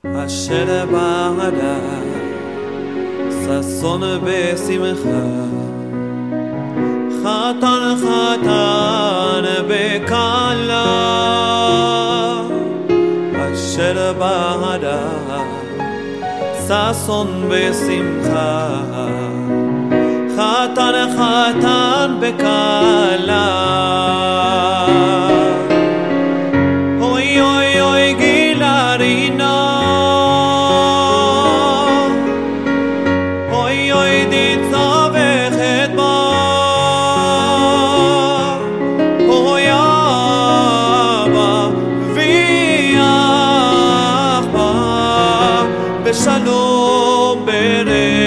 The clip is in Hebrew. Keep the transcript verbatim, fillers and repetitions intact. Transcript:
אשר בעדה ששון בשמחה, חתן חתן בכלה. אשר בעדה ששון בשמחה, חתן חתן בכלה. אוי אוי אוי גילה רינה, אוי אוי דיצה וחדמה, אוי אבא ויאחבה בשלום בריא.